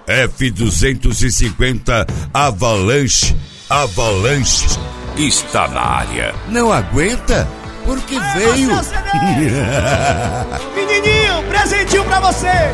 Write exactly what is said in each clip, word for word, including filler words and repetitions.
F duzentos e cinquenta Avalanche. Avalanche está na área. Não aguenta? Porque é, veio. Menininho, presentinho pra você.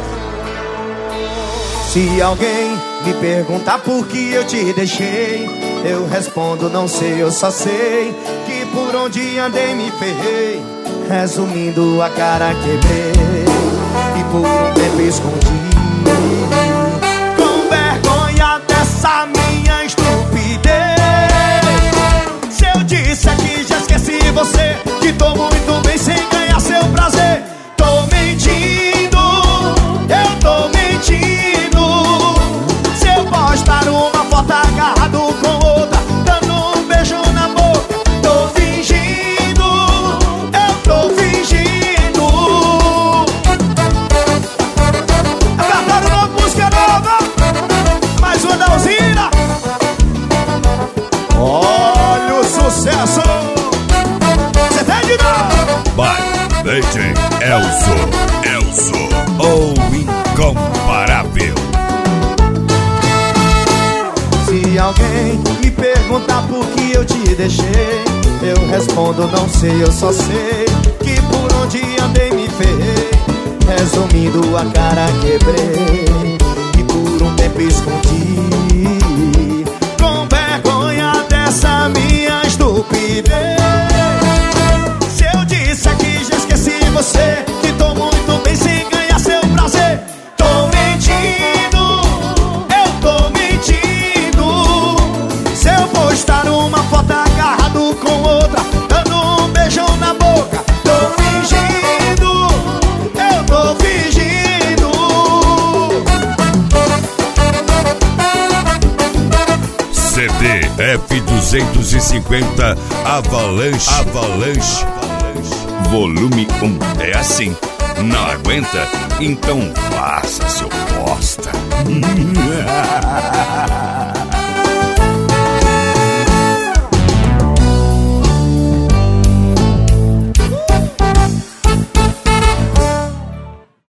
Se alguém me perguntar por que eu te deixei, eu respondo não sei, eu só sei que por onde andei me ferrei. Resumindo, a cara quebrei e por um tempo escondi. Com vergonha dessa minha estupidez, se eu disser que já esqueci você, que tô muito bem sem ganhar seu prazer, tô mentindo, eu tô mentindo. Se eu postar uma foto agarrado com outra, dando um beijo na boca, tô fingindo, eu tô fingindo. Cantaram uma música nova, mais uma da Alzira. Olha o sucesso. Você tem de novo. By D J Elzo. Elzo, o incomparável. Se alguém me perguntar por que eu te deixei, eu respondo não sei, eu só sei que por onde andei me ferrei. Resumindo, a cara quebrei e por um tempo escondi. Com vergonha dessa minha estupidez, se eu disser que já esqueci você, que tô muito bem sem ganhar seu prazer, tô mentindo, eu tô mentindo. Se eu postar uma foto agarrado com outra, dando um beijão na boca, tô fingindo, eu tô fingindo. C D F duzentos e cinquenta Avalanche. Avalanche. Volume um. É assim. Não aguenta? Então faça seu bosta.